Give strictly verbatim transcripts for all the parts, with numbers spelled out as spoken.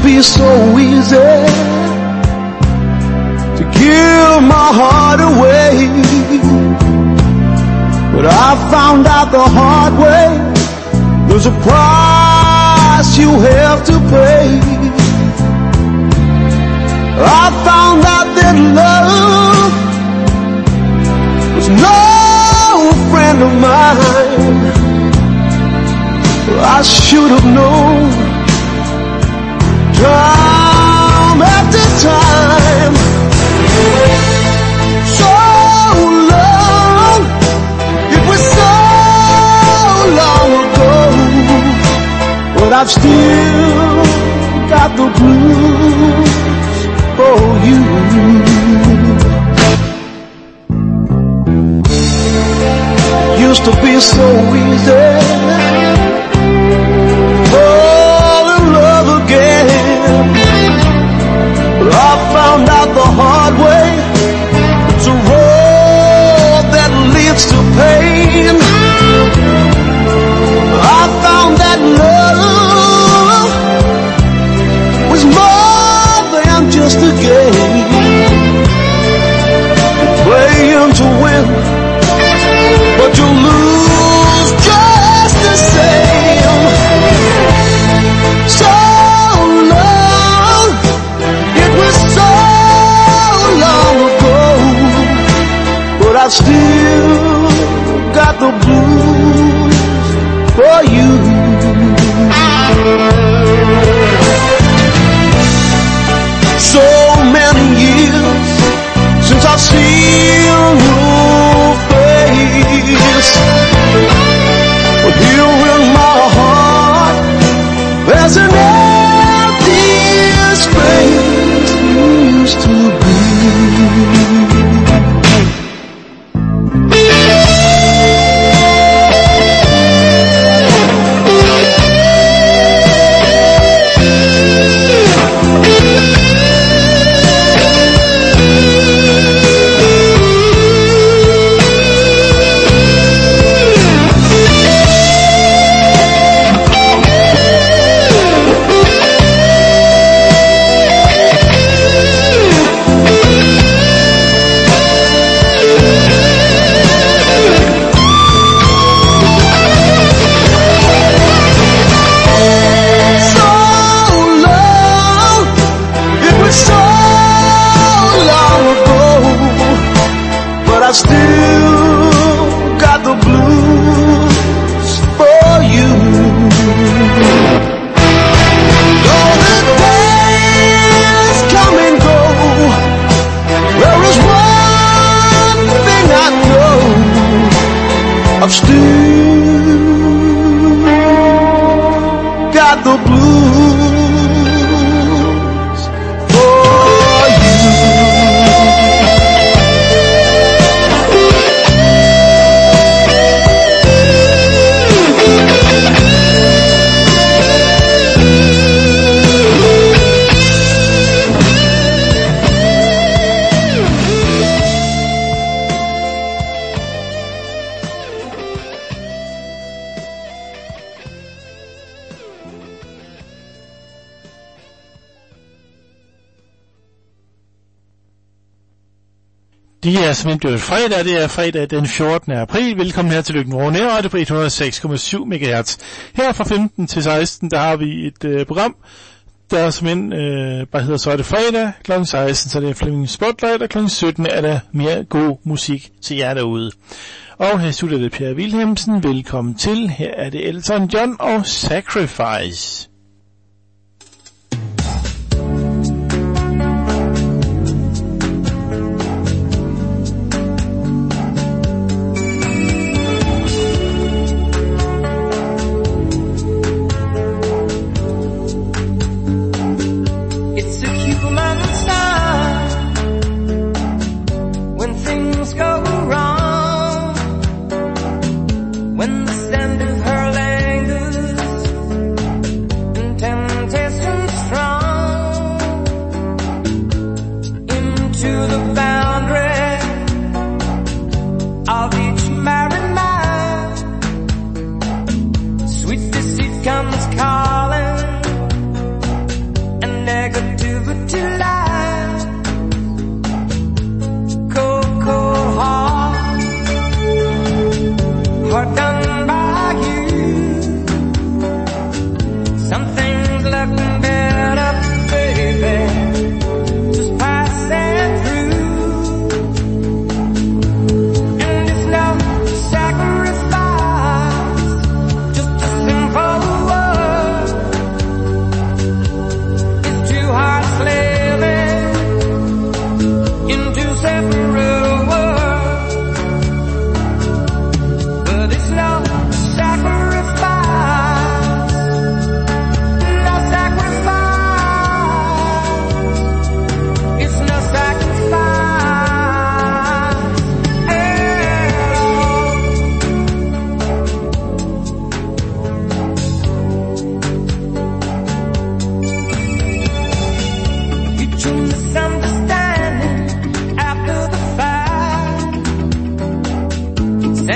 be so easy to give my heart away, but I found out the hard way. There's a price you have to pay. I found out that love was no friend of mine. I should have known time after time. So long, it was so long ago, but I've still got the blues for you. Used to be so easy, fall in love again, but I found out the hard way. It's a road that leads to pain. I found that love was more than just a game, playing to win, but you lose just the same. So long, it was so long ago, but I still got the blues for you. So many years since I've seen your face, but here in my heart there's an empty space you used to be. I still got the blues for you. Though the days come and go, there is one thing I know, I've still got the blues for you. Det er simpelthen blevet fredag, det er fredag den fjortende april. Velkommen her til Lykken Nærradio på et hundrede og seks komma syv megahertz. Her fra femten til seksten, der har vi et øh, program, der simpelthen øh, bare hedder Så er det fredag. klokken seksten, så er det Flemming Spotlight, og klokken sytten er der mere god musik til jer derude. Og her slutter det Per Wilhelmsen. Velkommen til. Her er det Elton John og Sacrifice. When the sound of her language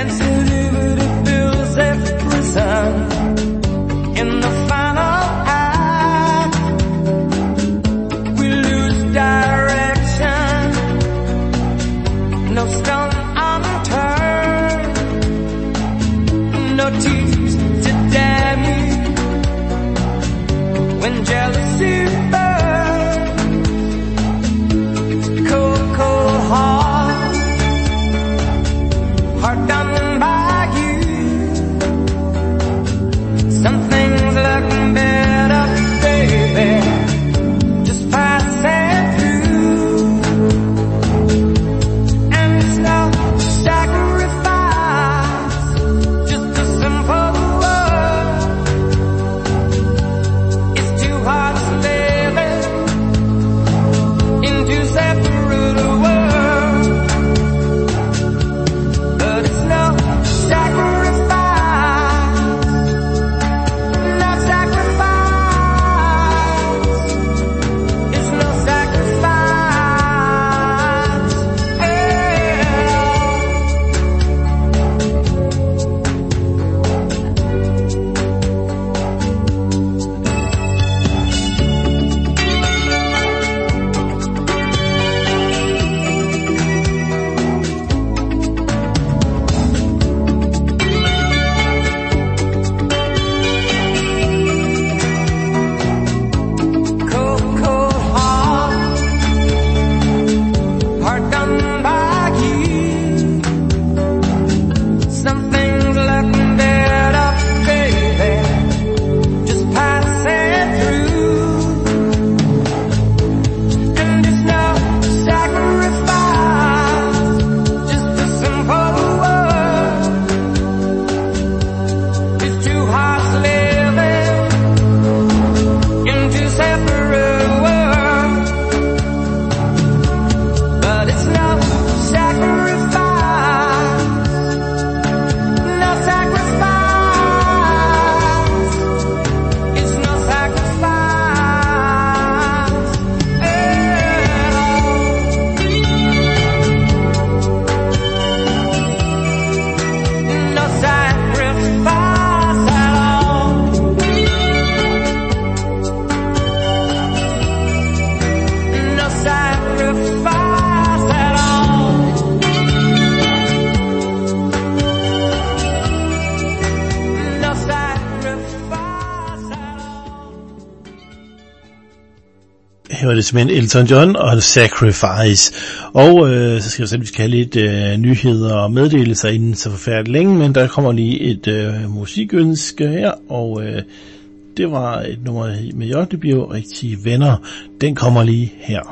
Her var det simpelthen Elton John og Sacrifice. Og øh, så skal jeg selv, vi skal have lidt øh, nyheder og meddelelser inden så forfærdeligt længe, men der kommer lige et øh, musikønske her, og øh, det var et nummer med J, det bliver jo Rigtige Venner. Den kommer lige her.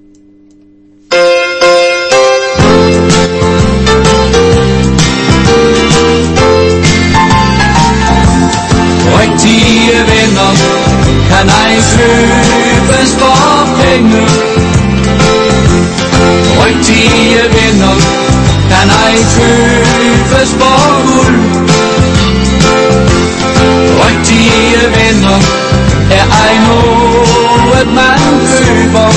Rigtige venner kan ej købes for penge. Rigtige venner kan ej købes for guld. Rigtige venner er ej noget man køber.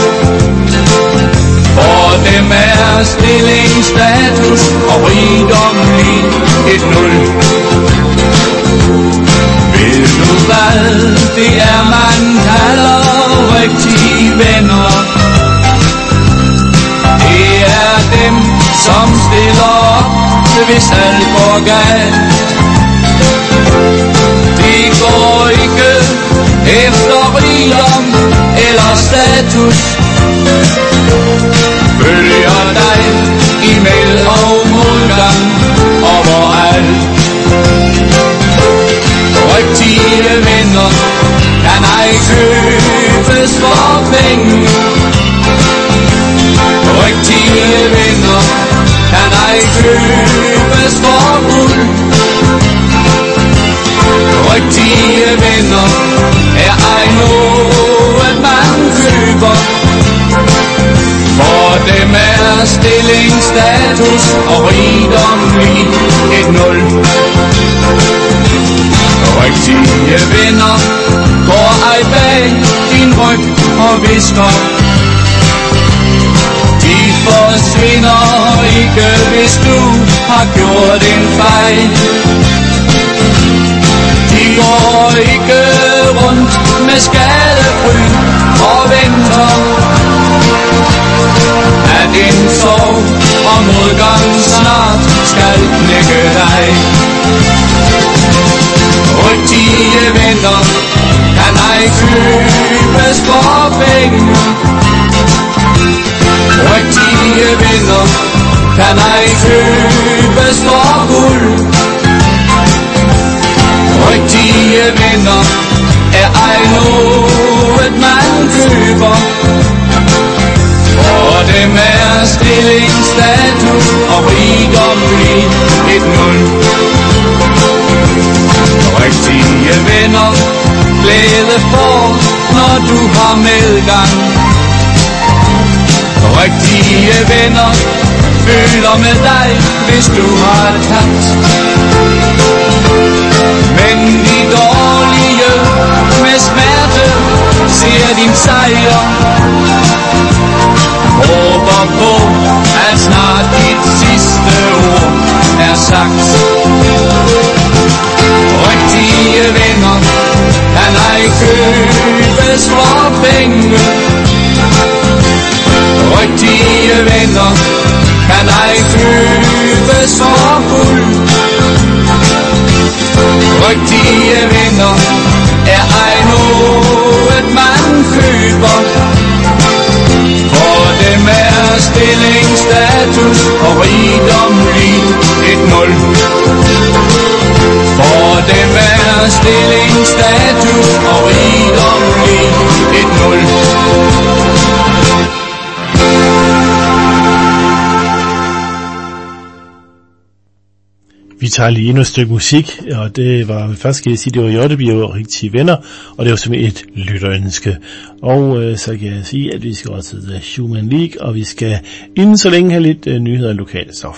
For dem er stilling, status og rigdom lige et nul. Ved du hvad det er man kalder rigtige venner? Det er dem som stiller op hvis alt går galt. De går ikke efter rigdom eller status, følger dig i meld og modgang overalt. Rigtige venner kan ej købes for penge. Rigtige venner kan ej købes for guld. Rigtige venner er ej noget man køber. For dem er stilling, status og rigdom lige et nul. Rigtige venner går ej bag din ryg og visker. De forsvinder ikke, hvis du har gjort en fejl. De går ikke rundt med skadebryn og venter, at en sorg og modgang snart skal knække dig. Rigtige venner kan ej købes for penge. Rigtige venner kan ej købes for guld. Rigtige venner er ej noget man køber. For dem er stilling, status og rigdom lige et nul. Rigtige venner glæde for, når du har medgang. Rigtige venner føler med dig, hvis du har tabt. Men de dårlige med smerte ser din sejr. Håber på, at snart dit sidste ord er sagt. Rigtige venner kan ej købes for penge. Rigtige venner kan ej købes for guld. Rigtige venner er ej noget man køber. For dem er stilling, status og rigdom lige et nul. For dem er stilling, status og rigdom lige et nul. Vi tager lige endnu et stykke musik, og det var først skal jeg sige, det var Hjerteby og Rigtige Venner, og det var simpelthen et lytterønske. Og øh, så kan jeg sige, at vi skal også til Human League, og vi skal inden så længe have lidt øh, nyheder og lokale stof.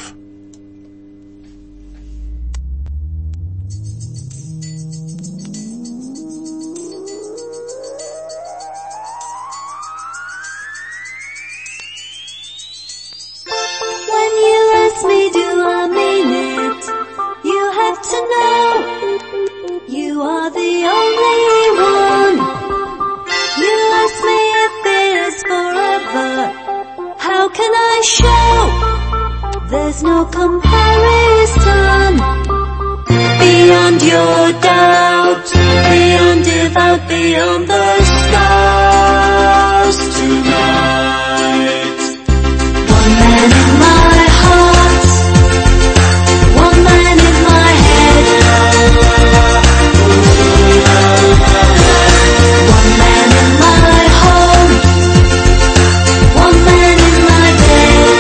There's no comparison beyond your doubt, beyond devout, beyond the stars tonight. One man in my heart, one man in my head, one man in my home, one man in my bed.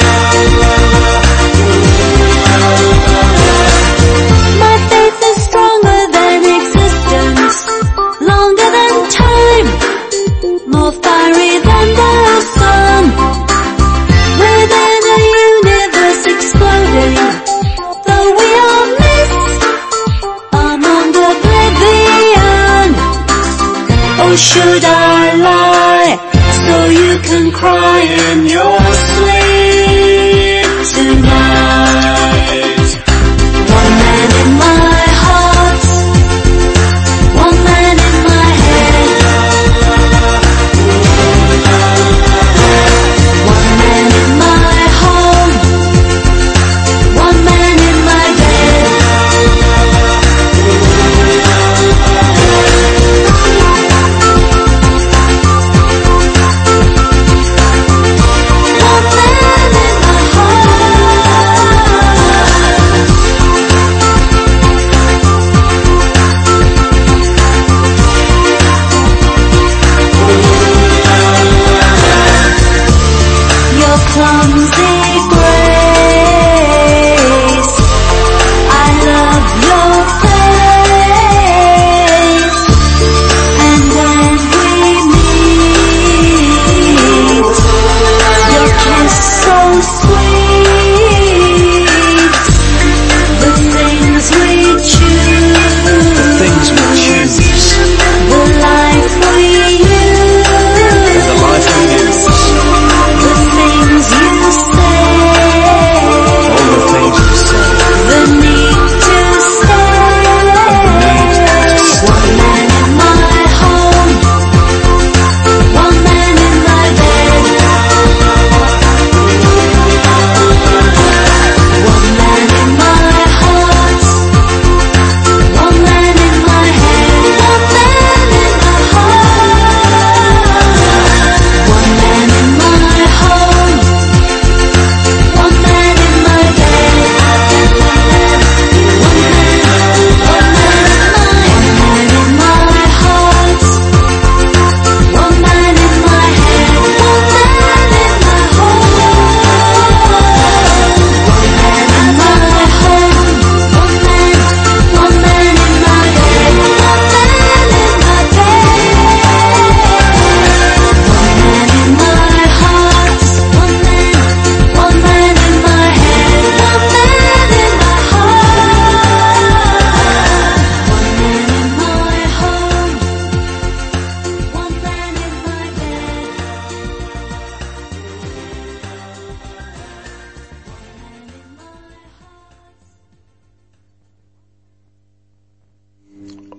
My faith is stronger than existence, longer than time, more fiery than the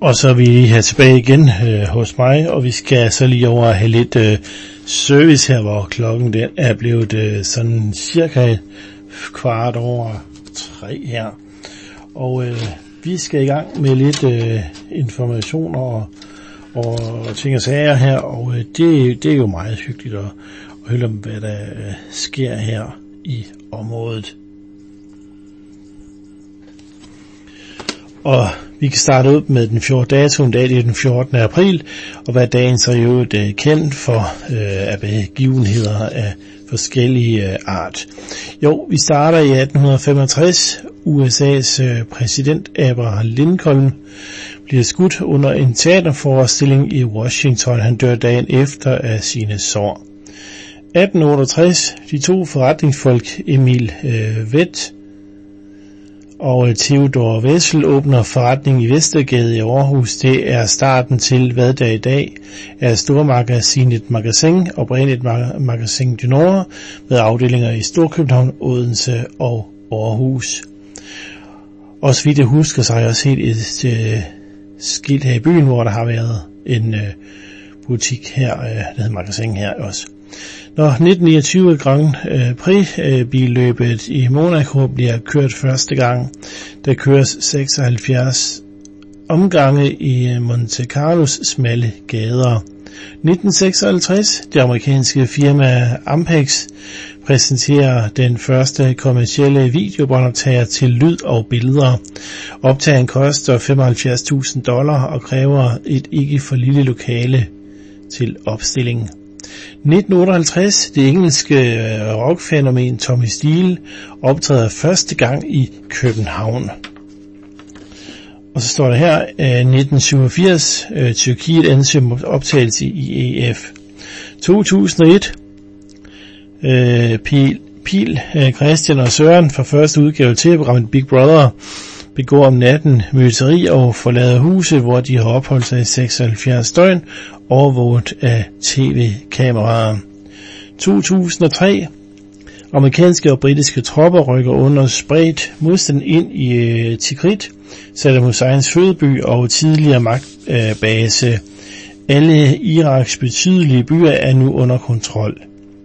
Og så er vi her tilbage igen øh, hos mig, og vi skal så lige over have lidt øh, service her, hvor klokken den er blevet øh, sådan cirka kvart over tre her. Og øh, vi skal i gang med lidt øh, informationer og, og ting og sager her, og øh, det, det er jo meget hyggeligt at, at høre om, hvad der øh, sker her i området. Og vi kan starte ud med den fjortende datoen, det er den fjortende april, og hvad dagen så er jo det kendt for øh, af begivenheder af forskellige øh, art. Jo, vi starter i atten femogtres. U S A's øh, præsident Abraham Lincoln bliver skudt under en teaterforestilling i Washington. Han dør dagen efter af sine sår. atten otteogtres. De to forretningsfolk Emil øh, Vett og Theodor Wessel åbner forretning i Vestergade i Aarhus. Det er starten til, hvad der i dag er stormagasinet Magasin, oprindeligt Magasin du Nord, med afdelinger i Storkøbenhavn, Odense og Aarhus. Og så vidt jeg husker, så har jeg også set et, et skilt her i byen, hvor der har været en uh, butik her, uh, der hedder Magasin her også. Når nitten niogtyve Grand Prix-billøbet i Monaco bliver kørt første gang, der køres seksoghalvfjerds omgange i Monte Carlos smalle gader. nitten seksoghalvtreds, det amerikanske firma Ampex præsenterer den første kommercielle videobåndoptager til lyd og billeder. Optageren koster femoghalvfjerds tusind dollar og kræver et ikke for lille lokale til opstilling. nitten otteoghalvtreds, det engelske rockfænomen Tommy Steele optræder første gang i København. Og så står der her, nitten syvogfirs, Tyrkiet ansøger optagelse i E F. to tusind og et, Pil, Pil Christian og Søren fra første udgave til programmet Big Brother begår om natten myteri og forlader huset, hvor de har opholdt sig i seksoghalvfjerds døgn, overvåget af tv-kameraer. to tusind og tre. Amerikanske og britiske tropper rykker under spredt modstand ind i Tikrit, Saddam Husseins fødeby og tidligere magtbase. Alle Iraks betydelige byer er nu under kontrol.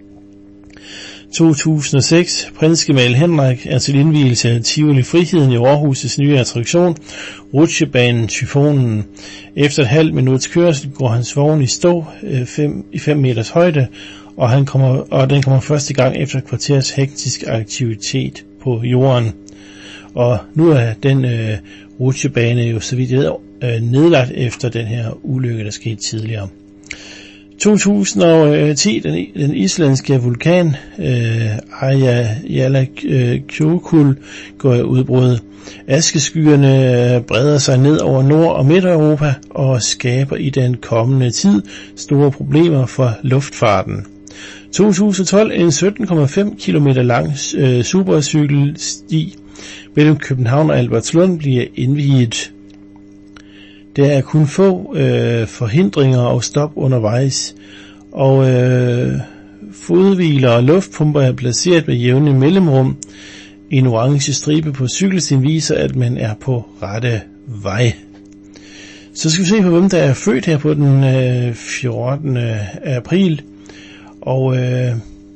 to tusind og seks. Prins Gemal Henrik er til indvielse af Tivoli Friheden i Aarhus' nye attraktion, rutsjebanen Tyfonen. Efter et halvt minuts kørsel går hans vogn i stå fem, i fem meters højde, og, han kommer, og den kommer først i gang efter et kvarters hektisk aktivitet på jorden. Og nu er den øh, rutsjebane jo så vidt øh, nedlagt efter den her ulykke, der skete tidligere. to tusind og ti, den, den islandske vulkan øh, Eyjafjallajökull går i udbrud. Askeskyerne breder sig ned over Nord- og Midt-Europa og skaber i den kommende tid store problemer for luftfarten. to tusind og tolv, en sytten komma fem kilometer lang øh, supercykelsti mellem København og Albertslund bliver indviet. Der er kun få øh, forhindringer og stop undervejs, og øh, fodhviler og luftpumper er placeret med jævne mellemrum. En orange stribe på cykelstien viser, at man er på rette vej. Så skal vi se på, hvem der er født her på den øh, fjortende april. Og øh,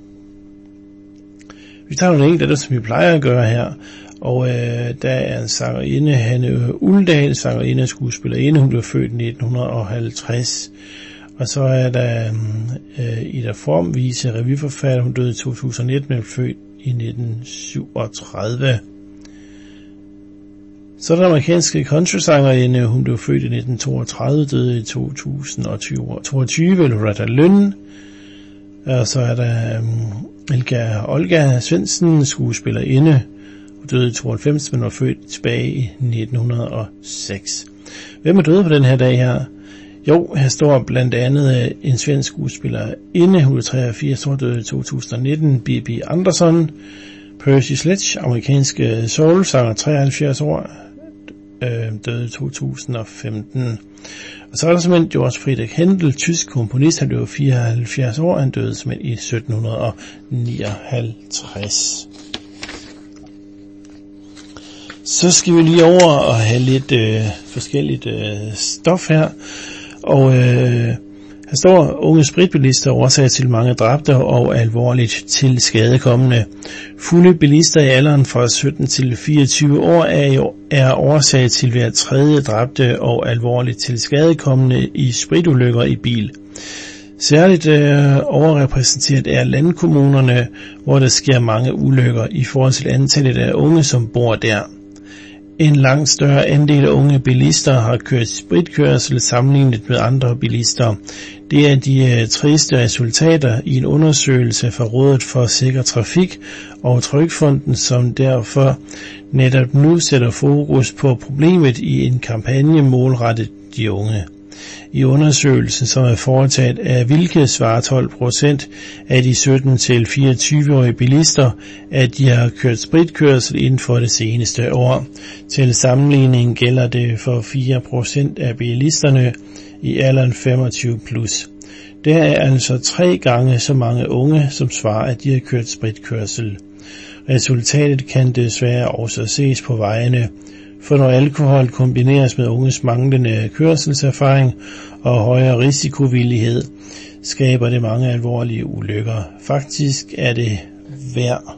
vi tager nogle enkelte, som vi plejer at gøre her. Og øh, der er en sangerinde, Hanne Uldal, sangerinde og skuespillerinde. Hun blev født i nitten halvtreds. Og så er der øh, Ida Formvise, revyforfatter. Hun døde i to tusind og nitten, men blev født i nitten syvogtredive. Så er der amerikanske country-sangerinde. Hun blev født i nitten toogtredive, døde i to tusind og toogtyve, Loretta Lynn. Og så er der um, Elga Olga Svendsen, skuespillerinde. Hun døde i tooghalvfems, men var født tilbage i nitten hundrede og seks. Hvem er døde på den her dag her? Jo, her står blandt andet en svensk skuespillerinde, hun er treogfirs år, døde i to tusind og nitten, B B Anderson. Percy Sledge, amerikanske soul-sanger, treoghalvfjerds år, døde i to tusind og femten. Og så er der simpelthen George Friedrich Händel, tysk komponist, han blev fireoghalvfjerds år, han døde simpelthen i sytten nioghalvtreds. Så skal vi lige over og have lidt øh, forskelligt øh, stof her. Og øh, her står, unge spritbilister årsag til mange dræbte og alvorligt til skadekommende. Fulde bilister i alderen fra sytten til fireogtyve år er, er årsag til hver tredje dræbte og alvorligt til skadekommende i spritulykker i bil. Særligt øh, overrepræsenteret er landkommunerne, hvor der sker mange ulykker i forhold til antallet af unge, som bor der. En langt større andel af unge bilister har kørt spritkørsel sammenlignet med andre bilister. Det er de øh, triste resultater i en undersøgelse fra Rådet for Sikker Trafik og Trygfonden, som derfor netop nu sætter fokus på problemet i en kampagne målrettet de unge. I undersøgelsen, som er foretaget af hvilket svarer tolv procent af de sytten til fireogtyve-årige bilister, at de har kørt spritkørsel inden for det seneste år. Til sammenligning gælder det for fire procent af bilisterne i alderen femogtyve plus. Der er altså tre gange så mange unge, som svarer, at de har kørt spritkørsel. Resultatet kan desværre også ses på vejene. For når alkohol kombineres med unges manglende kørselserfaring og højere risikovillighed, skaber det mange alvorlige ulykker. Faktisk er det hver.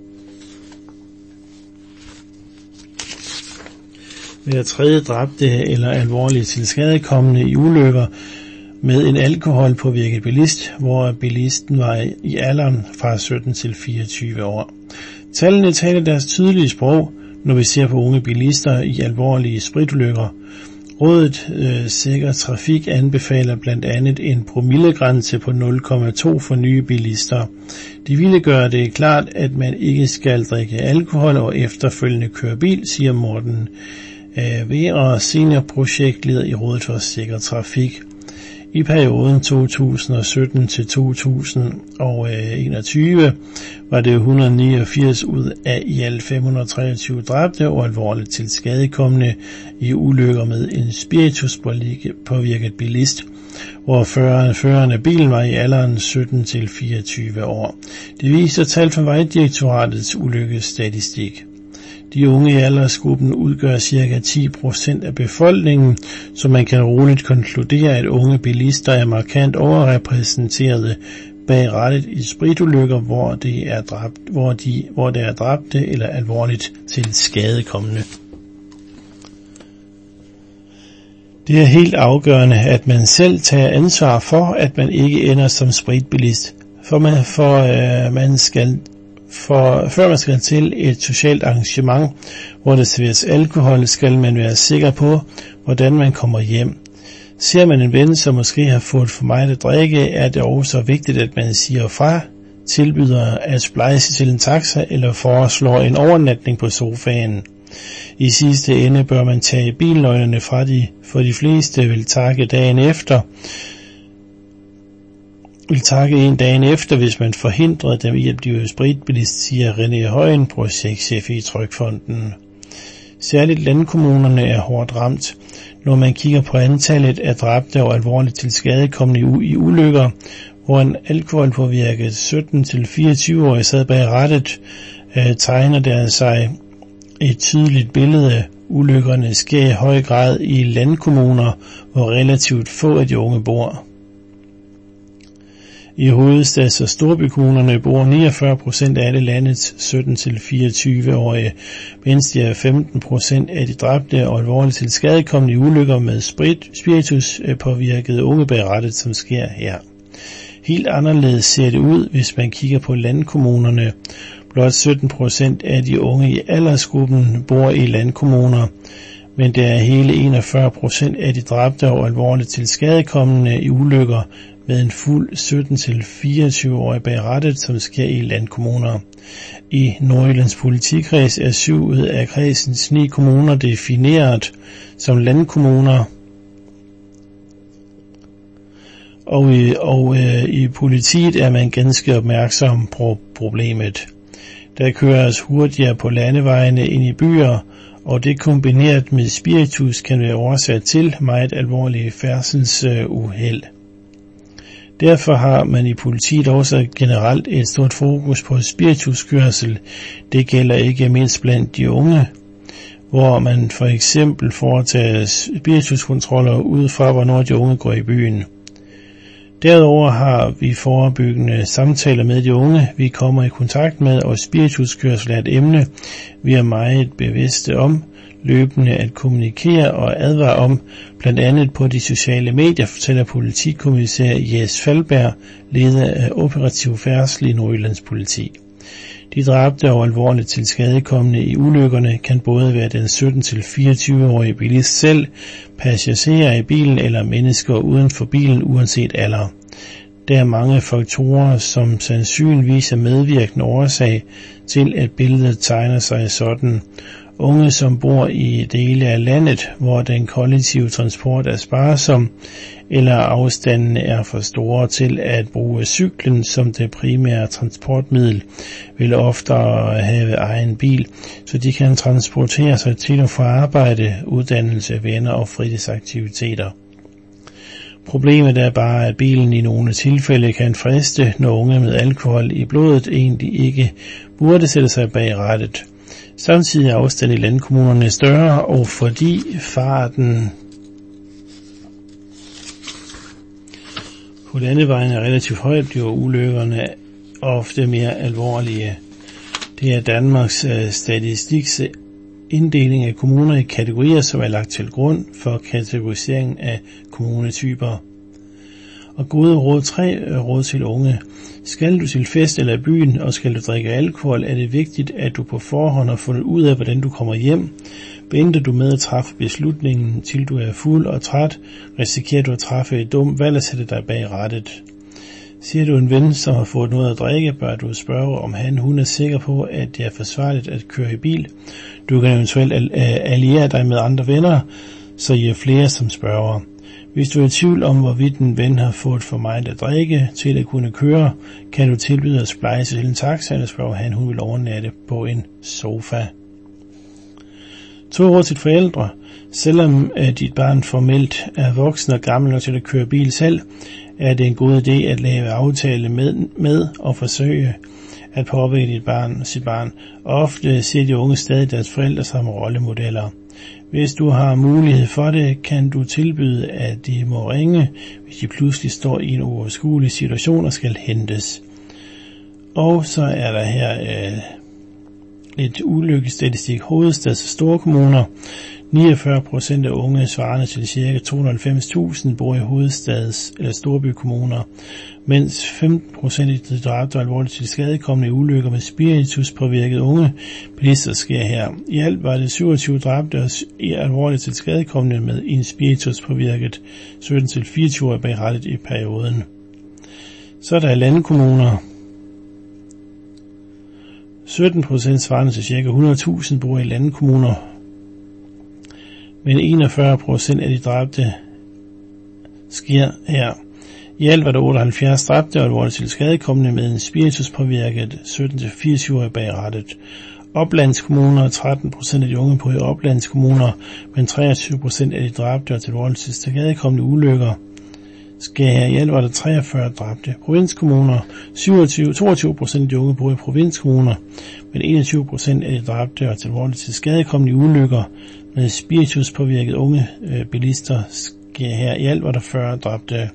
Hver tredje dræbte eller alvorligt tilskadekommende i ulykker med en alkoholpåvirket bilist, hvor bilisten var i alderen fra sytten til fireogtyve år. Tallene taler deres tydelige sprog, når vi ser på unge bilister i alvorlige spritulykker. Rådet øh, Sikker Trafik anbefaler blandt andet en promillegrænse på nul komma to for nye bilister. De ville gøre det klart, at man ikke skal drikke alkohol og efterfølgende køre bil, siger Morten øh, Vera, seniorprojektleder i Rådet for Sikker Trafik. I perioden to tusind og sytten til to tusind og enogtyve var det et hundrede og niogfirs ud af i alt fem hundrede og treogtyve dræbte og alvorligt til skadekommende i ulykker med en spirituspåvirket bilist, hvor føreren af bilen var i alderen sytten til fireogtyve år. Det viser tal fra Vejdirektoratets ulykkesstatistik. De unge i aldersgruppen udgør ca. ti procent af befolkningen, så man kan roligt konkludere, at unge bilister er markant overrepræsenterede bag rattet i spritulykker, hvor det er dræbt, hvor de, hvor det er dræbte eller alvorligt til skadekommende. Det er helt afgørende, at man selv tager ansvar for, at man ikke ender som spritbilist, for man, for, øh, man skal For før man skal til et socialt arrangement, hvor der serveres alkohol, skal man være sikker på, hvordan man kommer hjem. Ser man en ven, som måske har fået for meget at drikke, er det også vigtigt, at man siger fra, tilbyder at splejse til en taxa eller foreslår en overnatning på sofaen. I sidste ende bør man tage bilnøglerne fra de, for de fleste vil takke dagen efter, vil takke en dagen efter, hvis man forhindrer dem i at blive spritbilist, siger René Højen, projektchef i Trygfonden. Særligt landkommunerne er hårdt ramt. Når man kigger på antallet af dræbte og alvorligt tilskadekommende i ulykker, hvor en alkoholpåvirket sytten til fireogtyve-årig sad bag rattet, øh, tegner der sig et tydeligt billede. Ulykkerne sker i høj grad i landkommuner, hvor relativt få af de unge bor. I hovedstads- og storbykommunerne bor niogfyrre procent af alle landets sytten til fireogtyve-årige, mens de er femten procent af de dræbte og alvorligt til skadekommende i ulykker med sprit, spiritus påvirkede unge bag rattet, som sker her. Helt anderledes ser det ud, hvis man kigger på landkommunerne. Blot sytten procent af de unge i aldersgruppen bor i landkommuner, men der er hele enogfyrre procent af de dræbte og alvorligt til skadekommende i ulykker med en fuld sytten til fireogtyve-årig bag rattet, som sker i landkommuner. I Nordjyllands politikreds er syv ud af kredsens ni kommuner defineret som landkommuner, og i, og øh, i politiet er man ganske opmærksom på problemet. Der køres hurtigere på landevejene end i byer, og det kombineret med spiritus kan være årsag til meget alvorlige færdselsuheld. Derfor har man i politiet også generelt et stort fokus på spirituskørsel. Det gælder ikke mindst blandt de unge. hvor man for eksempel foretager spirituskontroller ud fra, hvornår de unge går i byen. Derudover har vi forebyggende samtaler med de unge, vi kommer i kontakt med, og spirituskørsel er et emne, vi er meget bevidste om, løbende at kommunikere og advare om, blandt andet på de sociale medier, fortæller politikommissær Jes Falberg, leder af operativ færdsel i Nordjyllands politi. De dræbte og alvorligt tilskadekomne i ulykkerne kan både være den sytten til fireogtyve-årige bilist selv, passagerer i bilen eller mennesker uden for bilen uanset alder. Der er mange faktorer, som sandsynligvis er medvirkende årsag til, at billedet tegner sig sådan. Unge, som bor i dele af landet, hvor den kollektive transport er sparsom, eller afstandene er for store til at bruge cyklen som det primære transportmiddel, vil oftere have egen bil, så de kan transportere sig til og fra arbejde, uddannelse, venner og fritidsaktiviteter. Problemet er bare, at bilen i nogle tilfælde kan friste, når unge med alkohol i blodet egentlig ikke burde sætte sig bag rattet. Samtidig er afstanden i landkommunerne større, og fordi farten på landevejen er relativt høj, bliver ulykkerne ofte mere alvorlige. Det er Danmarks Statistiks inddeling af kommuner i kategorier, som er lagt til grund for kategorisering af kommunetyper. Og gode råd tre råd til unge. Skal du til fest eller byen, og skal du drikke alkohol, er det vigtigt, at du på forhånd har fundet ud af, hvordan du kommer hjem. Venter du med at træffe beslutningen, til du er fuld og træt, risikerer du at træffe et dumt valg og sætte dig bag rattet. Siger du en ven, som har fået noget at drikke, bør du spørge, om han hun er sikker på, at det er forsvarligt at køre i bil. Du kan eventuelt alliere dig med andre venner, så I er flere som spørger. Hvis du er i tvivl om, hvorvidt en ven har fået for meget at drikke til at kunne køre, kan du tilbyde at splejse til en taxa, eller spørge, han hun vil overnatte på en sofa. To råd til forældre. Selvom at dit barn formelt er voksen og gammel nok til at køre bil selv, er det en god idé at lave aftale med, med og forsøge at påvirke dit barn, sit barn. Ofte ser de unge stadig deres forældre som rollemodeller. Hvis du har mulighed for det, kan du tilbyde, at de må ringe, hvis de pludselig står i en uoverskuelig situation og skal hentes. Og så er der her øh, lidt ulykkestatistik. Hovedstads- og store kommuner. niogfyrre procent af unge svarende til ca. to hundrede og halvfems tusind bor i hovedstads- eller storbykommuner, mens femten procent af de dræbte og alvorligt tilskadekomne i ulykker med spiritus påvirket unge bilister sker her. I alt var det syvogtyve dræbte og alvorligt tilskadekomne med en spiritus påvirket sytten til fireogtyve år bag rattet i perioden. Så er der landkommuner. sytten procent svarende til ca. hundrede tusind bor i landkommuner, men enogfyrre procent af de dræbte sker her. I alt var der otteoghalvfjerds dræbte og alvorligt tilskadekomne med en spiritus påvirket sytten til fireogtyve år bag rattet. Oplandskommuner, tretten procent af de unge på i oplandskommuner, men treogtyve procent af de dræbte og alvorligt tilskadekomne ulykker sker her. I alt var der treogfyrre dræbte. Provinskommuner, syvogtyve, toogtyve procent af de unge bor i provinskommuner, men enogtyve procent af de dræbte og alvorligt tilskadekomne ulykker med spiritus påvirket unge øh, bilister sker her. I alt var der fyrre dræbte.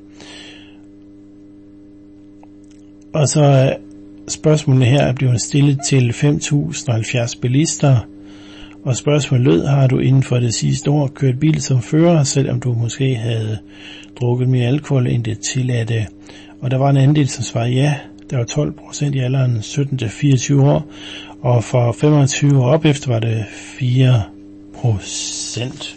Og så er spørgsmålene her er blevet stillet til fem tusind og halvfjerds bilister. Og spørgsmålet lød, har du inden for det sidste år kørt bil som fører, selvom du måske havde drukket mere alkohol end det tilladte? Og der var en andel, som svarede ja. Der var tolv procent i alderen sytten til fireogtyve år, og for femogtyve år op efter var det fire procent.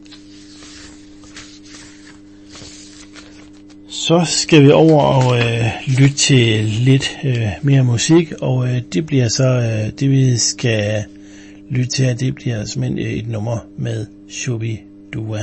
Så skal vi over og øh, lytte til lidt øh, mere musik, og øh, det bliver så, øh, det vi skal lytte til her, det bliver simpelthen et nummer med Shubidua.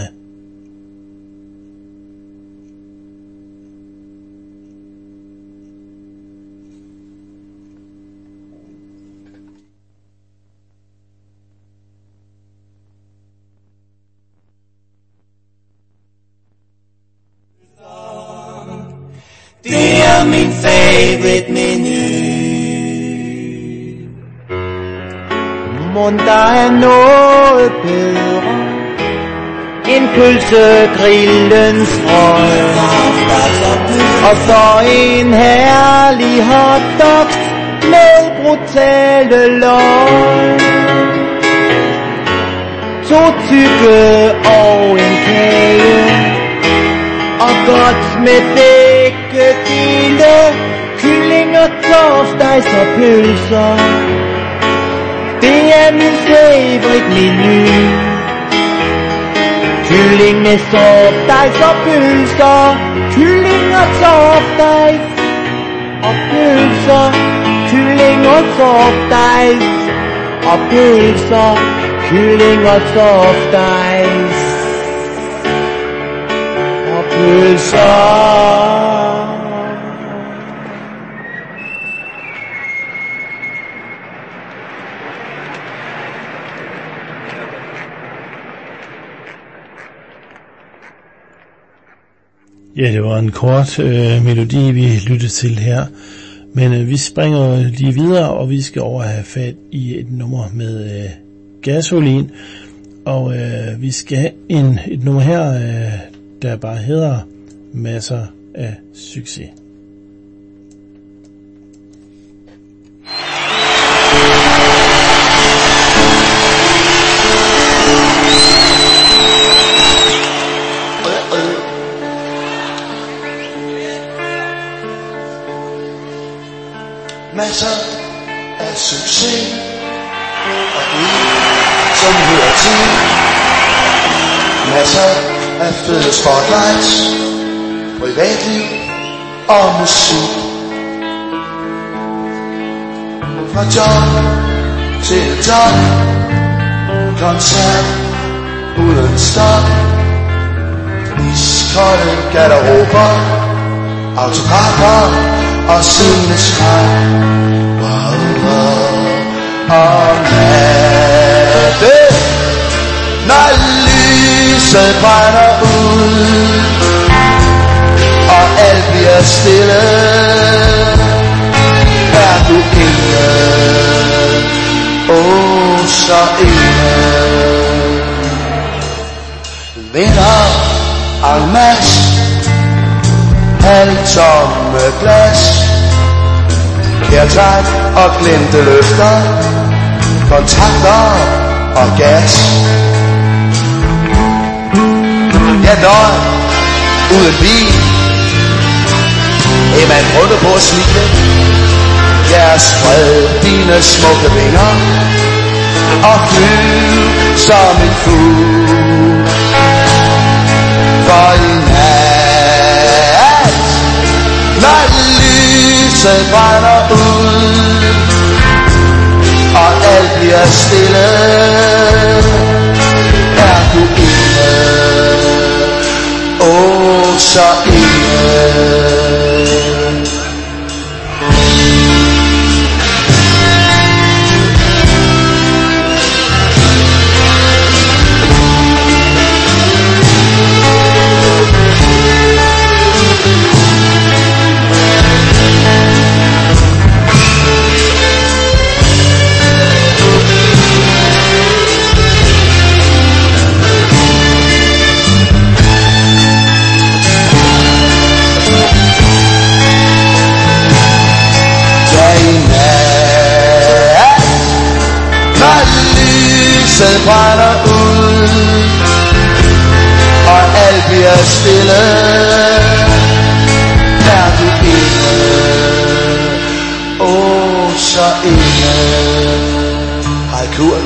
Det er min favorite menu. mon der er noget bedre end pølsegrillens røg. Og så en herlig hotdog med brutale løg. To tykke og en kage, og godt med begge dele, kylling og torfdejs og pølser. Det er min favorite menu. Kylling med torfdejs og pølser, kylling og torfdejs og pølser, kylling og torfdejs og pølser, kylling og torfdejs og pølser. Ja, det var en kort øh, melodi, vi lyttede til her. Men øh, vi springer lige videre, og vi skal over have fat i et nummer med øh, Gasolin. Og øh, vi skal have en, et nummer her, øh, der bare hedder Masser af Succes. Masser af succes og det, som hører til. Masser af fede spotlights, privatliv og musik. Fra job til job, koncert uden stop. Iskolde garderober, autografer og syngende skrald. Wow, wow, og natte, når lyset brænder ud, og alt bliver stille, er du inde, åh så inde. Venner en masse, halvtomme glas, kærtræk og glemte løfter, kontakter og gas. Jeg nøj uden bil, er man rundt på at smile. Jeg spred dine smukke vinger og flyv som en fugl. For i nat, når lyset brænder ud, og alt bliver stille, er du inde, åh så inde. Lyset brænder ud, og alt bliver stille, er du inde, åh så inde. Hej Kurt.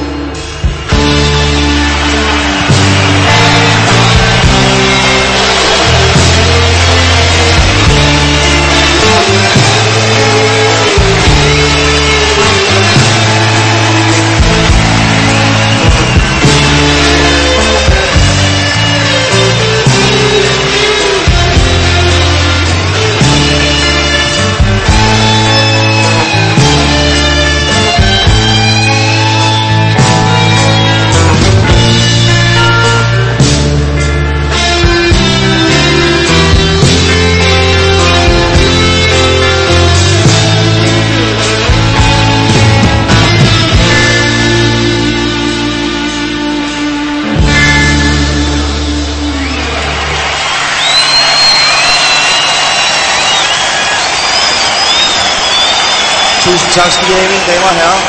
Tusind tak skal I have, mine damer og herrer.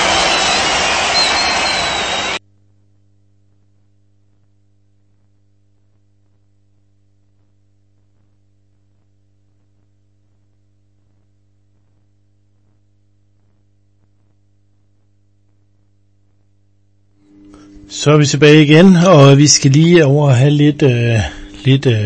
Så er vi tilbage igen, og vi skal lige over have lidt, øh, lidt øh,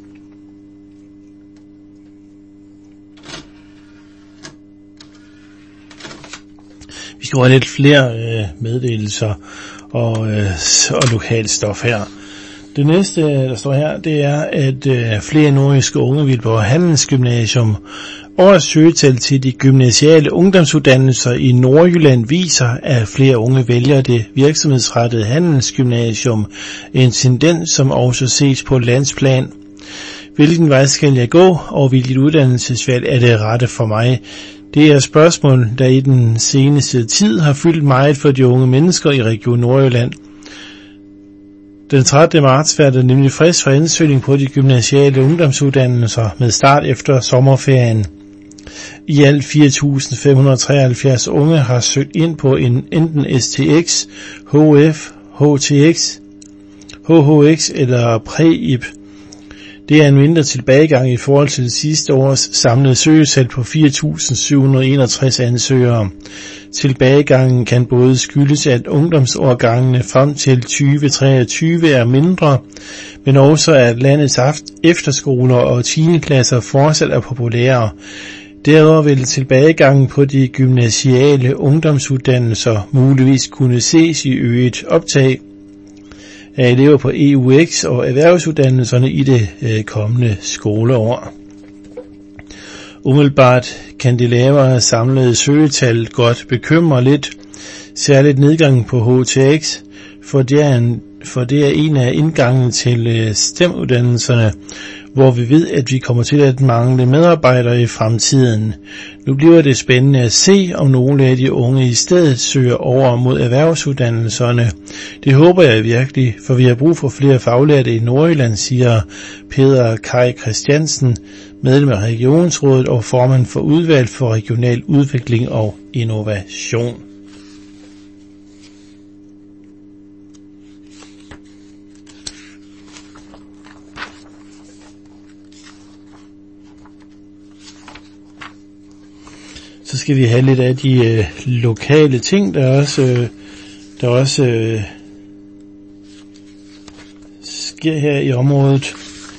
vi skal over have lidt flere øh, meddelelser og, øh, og lokalt stof her. Det næste, der står her, det er, at øh, flere nordjyske unge vil på Handelsgymnasium. Årets søgetal til de gymnasiale ungdomsuddannelser i Nordjylland viser, at flere unge vælger det virksomhedsrettede handelsgymnasium, en tendens, som også ses på landsplan. Hvilken vej skal jeg gå, og hvilket uddannelsesvalg er det rette for mig? Det er spørgsmål, der i den seneste tid har fyldt meget for de unge mennesker i Region Nordjylland. Den trettende marts var det nemlig frist for ansøgning på de gymnasiale ungdomsuddannelser med start efter sommerferien. I alt fire tusind fem hundrede treoghalvfjerds unge har søgt ind på en enten S T X, H F, H T X, H H X eller Præ-I P. Det er en mindre tilbagegang i forhold til sidste års samlede søgetal på fire tusind syv hundrede enogtres ansøgere. Tilbagegangen kan både skyldes, at ungdomsårgangene frem til tyve treogtyve er mindre, men også at landets efterskoler og tiende klasser fortsat er populære. Derudover vil tilbagegangen på de gymnasiale ungdomsuddannelser muligvis kunne ses i øget optag af elever på E U X og erhvervsuddannelserne i det øh, kommende skoleår. Umiddelbart kan de lavere samlede søgetal godt bekymre lidt, særligt nedgangen på H T X, for det er en, for det er en af indgangene til øh, STEM-uddannelserne, hvor vi ved, at vi kommer til at mangle medarbejdere i fremtiden. Nu bliver det spændende at se, om nogle af de unge i stedet søger over mod erhvervsuddannelserne. Det håber jeg virkelig, for vi har brug for flere faglærte i Nordjylland, siger Peder Kai Christiansen, medlem af Regionsrådet og formand for udvalg for regional udvikling og innovation. Så skal vi have lidt af de øh, lokale ting, der også, øh, der også øh, sker her i området.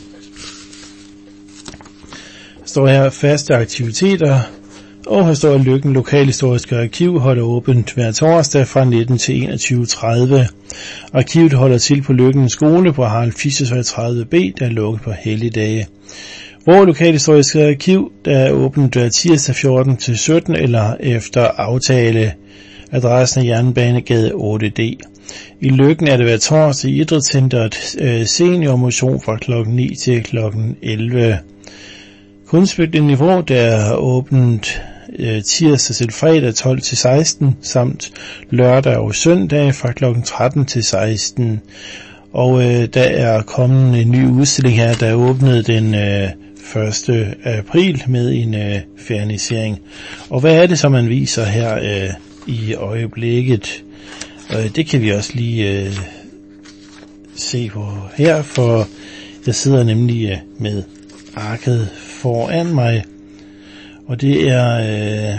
Der står her faste aktiviteter, og her står Løkken Lokalhistoriske Arkiv holder åbent hver torsdag fra nitten til enogtyve tredive. Arkivet holder til på Løkken Skole på Harald Fischers tredive B, der er lukket på helligdage. Vores Lokalhistoriske Arkiv, der er åbent tirsdag fjorten til sytten eller efter aftale. Adressen er Jernbanegade otte D. I Løkken er det hver torsdag i Idrætscenteret øh, seniormotion fra klokken ni til klokken elleve. Kunstbygning Niveau, der er åbent øh, tirsdag til fredag tolv til seksten, samt lørdag og søndag fra klokken tretten til seksten. Og øh, der er kommet en ny udstilling her, der er åbnet den øh, første april med en øh, fernisering. Og hvad er det, som man viser her øh, i øjeblikket? Og det kan vi også lige øh, se på her, for jeg sidder nemlig øh, med arket foran mig. Og det er øh,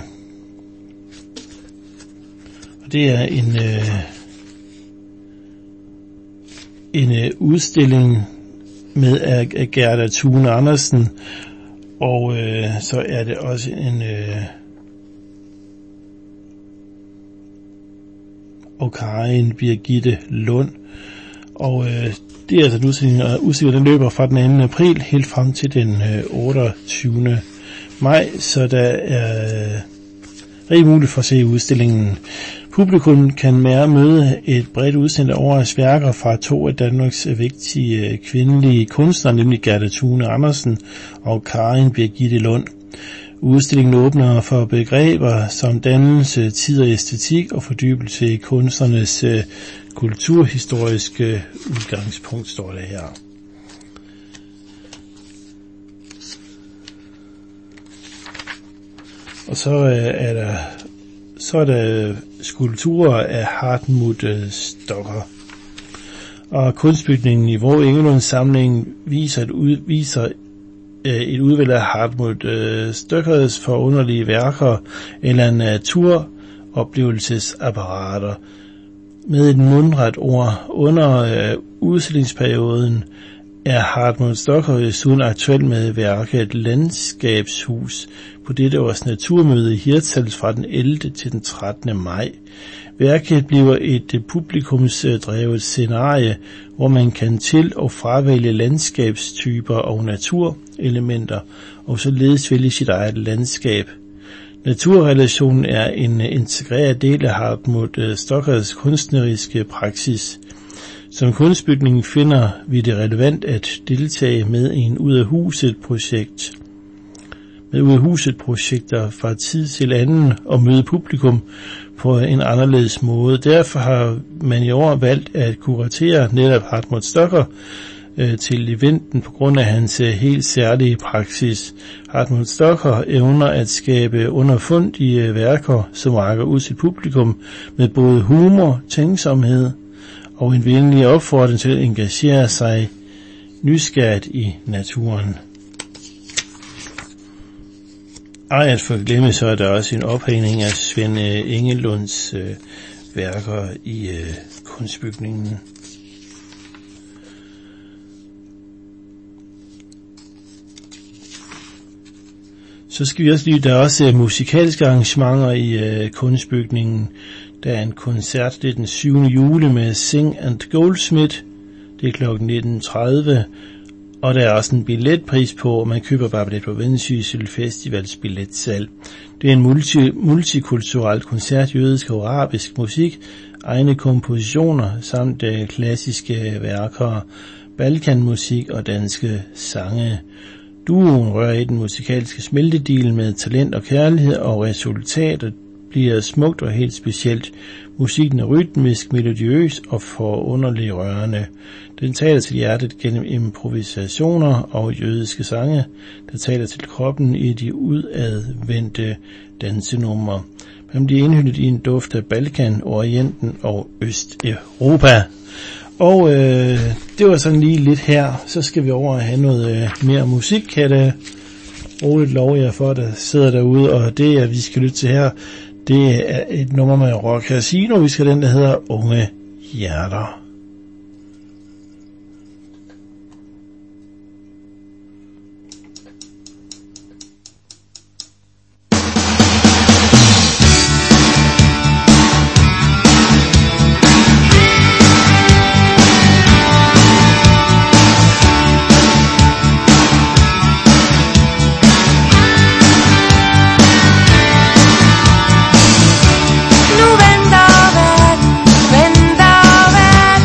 og det er en øh, en øh, udstilling med af, af Gerda Thune Andersen, og øh, så er det også en øh, og Karin Birgitte Lund, og øh, det er altså en udstilling, og udstillingen løber fra den anden april helt frem til den øh, otteogtyvende maj, så der er øh, rigtig muligt for at se udstillingen. Publikum kan mere møde et bredt udsnit af årets værker fra to af Danmarks vigtige kvindelige kunstnere, nemlig Gerda Thune Andersen og Karin Birgitte Lund. Udstillingen åbner for begreber som dannelse, tid og æstetik og fordybelse i kunstnernes uh, kulturhistoriske udgangspunkt, står det her. Og så uh, er der så er der skulpturer af Hartmut Stocker. Og kunstbygningen i Vrå Engelunds samling viser et, ud, viser, øh, et udvalg af Hartmut øh, Stockers forunderlige værker eller naturoplevelsesapparater. Med et mundret ord under øh, udstillingsperioden er Hartmut Stocker desuden aktuel med værket Landskabshus på dette års naturmøde i Hirtshals fra den ellevte til den trettende maj. Værket bliver et publikumsdrevet scenarie, hvor man kan til- og fravælge landskabstyper og naturelementer, og således vælge sit eget landskab. Naturrelationen er en integreret del af Hartmut Stockers kunstneriske praksis. Som kunstbygning finder vi det relevant at deltage med en ud af huset projekt. Med ud af huset projekter fra tid til anden og møde publikum på en anderledes måde. Derfor har man i år valgt at kuratere netop Hartmut Stocker øh, til eventen på grund af hans øh, helt særlige praksis. Hartmut Stocker evner at skabe underfundige værker, som rækker ud til publikum med både humor, tænksomhed og en venlig opfordring til at engagere sig nysgerrigt i naturen. Ej, at forglemme, så er der også en ophængning af Svend Engelunds øh, værker i øh, kunstbygningen. Så skal vi også lige, der er også øh, musikalske arrangementer i øh, kunstbygningen. Der er en koncert, det er den syvende juli med Sing and Goldsmith. Det er klokken nitten tredive. Og der er også en billetpris på, og man køber bare billet på Vendsyssel Festivals billetsalg. Det er en multi, multikulturel koncert, jødisk og arabisk musik, egne kompositioner samt uh, klassiske værker, balkanmusik og danske sange. Duoen rører i den musikalske smeltedil med talent og kærlighed, og resultatet bliver smukt og helt specielt. Musikken er rytmisk, melodiøs og forunderlig rørende. Den taler til hjertet gennem improvisationer og jødiske sange, der taler til kroppen i de udadvendte dansenumre. Man bliver indhyllet i en duft af Balkan, Orienten og Østeuropa. Og øh, det var sådan lige lidt her. Så skal vi over og have noget øh, mere musik, kan det roligt love jer for, der sidder derude. Og det, at vi skal lytte til her, det er et nummer med Rock Casino. Vi skal den, der hedder Unge Hjerter. Nu venter verden, venter verden.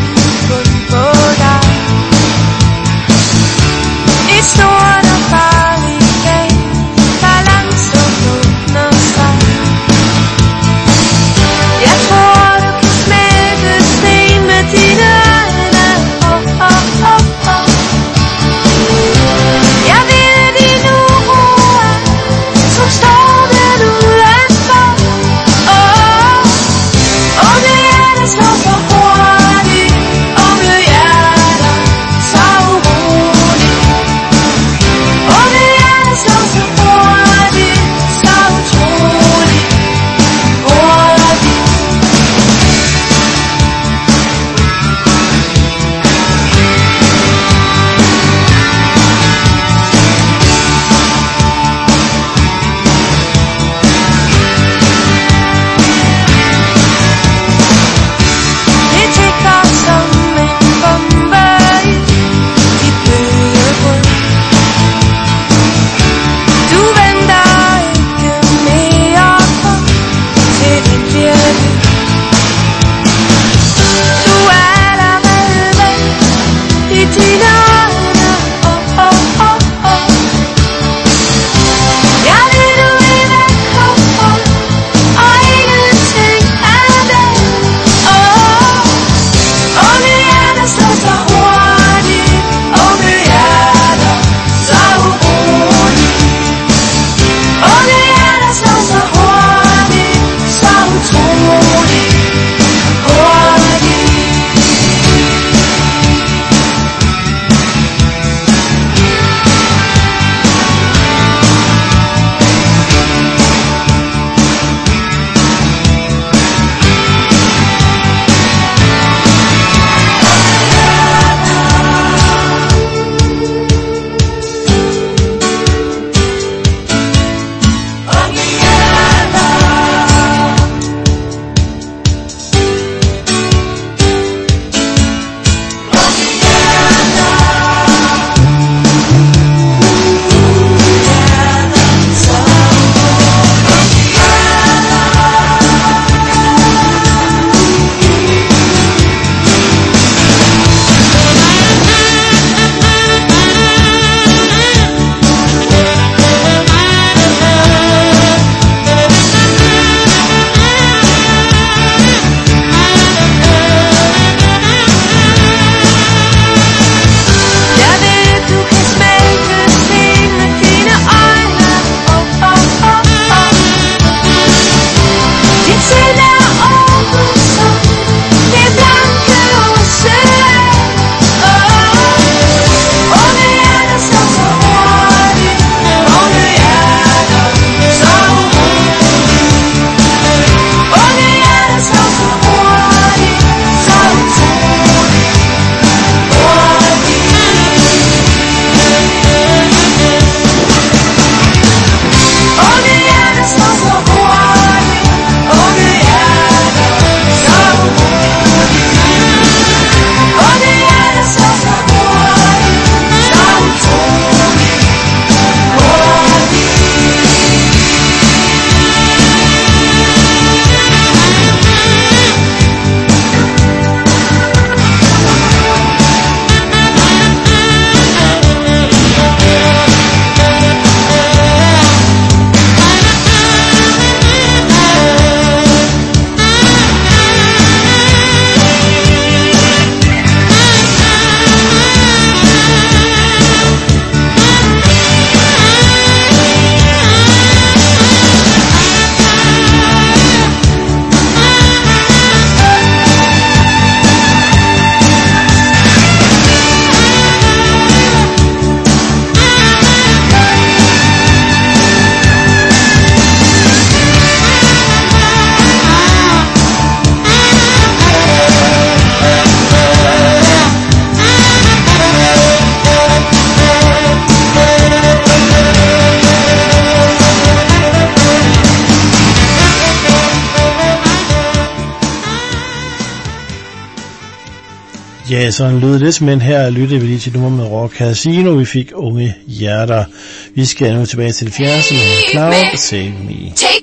Ja, sådan lød det simpelthen her. Lyttede vi lige til nummer med Rock Casino. Vi fik Unge Hjerter. Vi skal nu tilbage til det fjerde, som er Cloud og Save Me. Take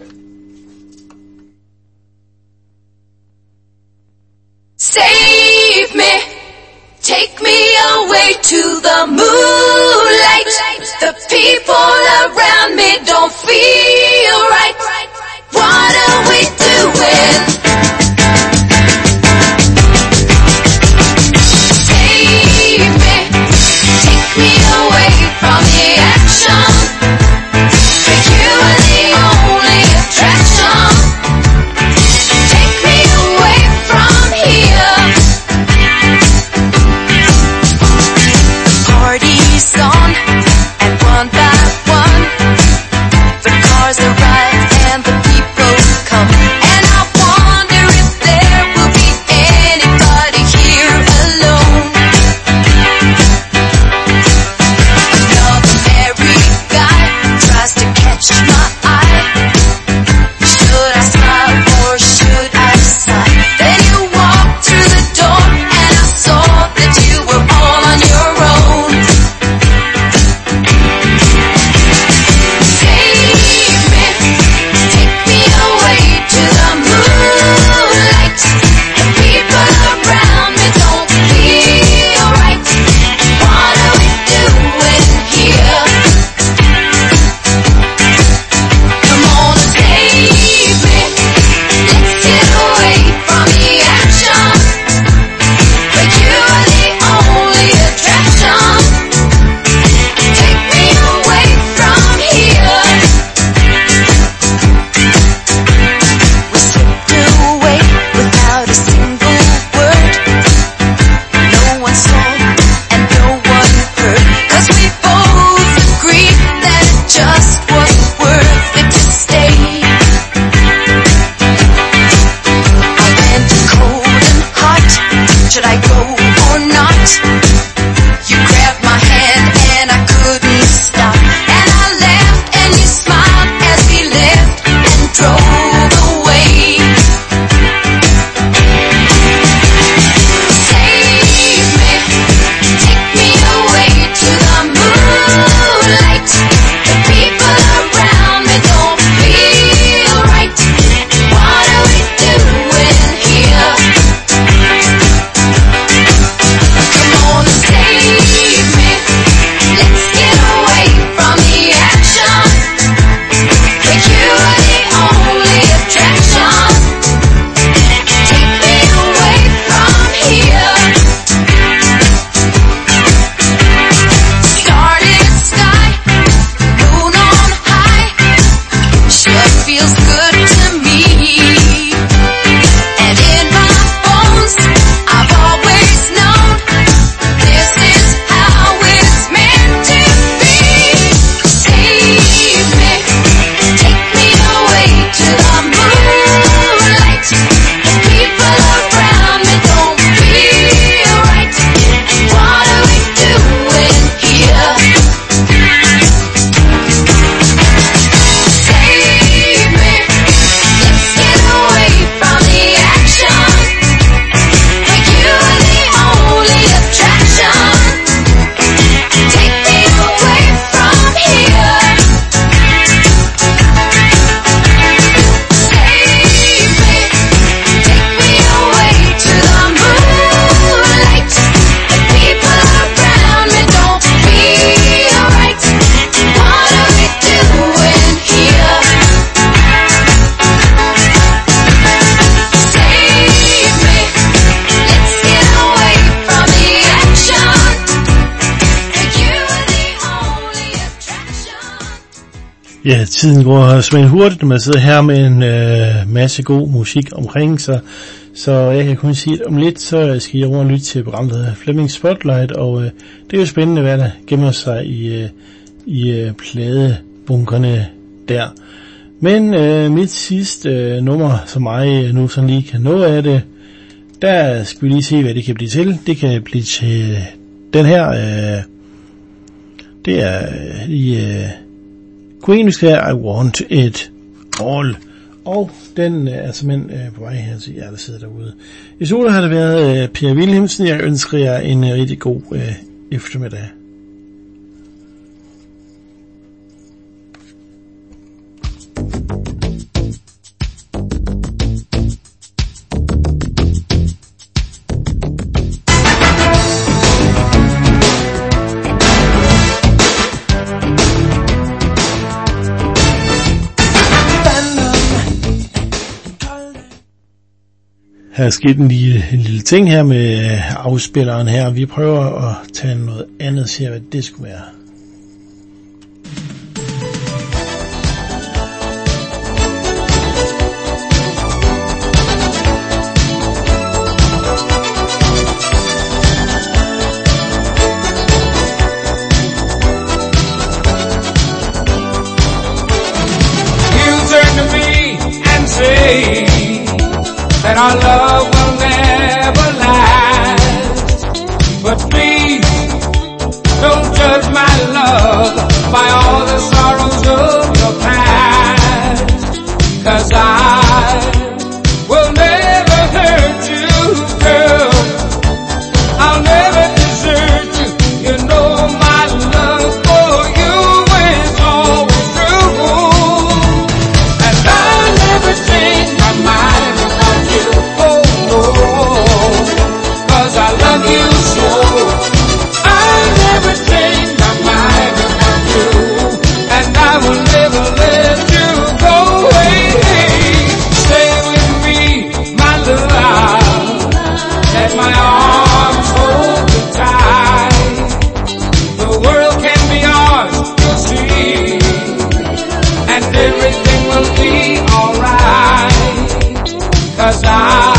Save me, take me away to the moonlight. The people around me don't feel right. What are we doing? Save me, take me away from the action. For you are the only attraction. Take me away from here. Party's on, and one by one, the cars arrive and the people come. And I wonder if there will be anybody here alone. Another married guy tries to catch my eye. Should I smile or should I sigh? Then you walked through the door and I saw that you were all on your own. Save me, take me away to the moonlight. The people around me don't feel right. What are we doing here? Come on and save me. Let's get away from the action. But you are the only attraction. Take me away from here. We slipped away without a single word. No one saw and no one heard. 'Cause we both agreed that it just wasn't worth it to stay. I went cold and hot. Should I go or not? You grabbed my hand and I couldn't stop. And I laughed and you smiled as we left and drove away. Save me, take me away to the moonlight. The people around me don't feel right. What are we doing here? Come on and save me. Let's get away from the action. For you are the only attraction. Take me away from here. Starlit sky, moon on high, sure feels good to me. And in my bones, I've always known this is how it's meant to be. Save me, take me away to the moonlight. The people around me don't feel right. What are we doing here? Save me, let's get away from the action. For you are the only attraction. Take me away from here. Save me, take me away to the moonlight. The people around me don't feel right. What are we doing here? Save me, let's get away from the action. For you are the only attraction. Ja, tiden går simpelthen hurtigt, når man sidder her med en øh, masse god musik omkring sig. Så jeg kan kun sige, at om lidt, så skal jeg over og lytte til programmet, der hedder Flemming Spotlight. Og øh, det er jo spændende, hvad der gemmer sig i, øh, i øh, pladebunkerne der. Men øh, mit sidste øh, nummer, som mig nu sådan lige kan nå af det, der skal vi lige se, hvad det kan blive til. Det kan blive til den her. Øh, det er i øh, Queen, vi skal have I Want It All. Og den er simpelthen øh, på vej her til jer, der sidder derude. I studiet har det været øh, Per Wilhelmsen. Jeg ønsker jer en øh, rigtig god øh, eftermiddag. Her er sket en lille, en lille ting her med afspilleren her. Vi prøver at tage noget andet, se hvad det skulle være. You turn to me and say that our love will never last. But please, don't judge my love by all the sorrows of your past. 'Cause I will never hurt you, girl. I'll never desert you. You know my love for you is always true. And I'll never change my mind. Everything will be alright, 'cause I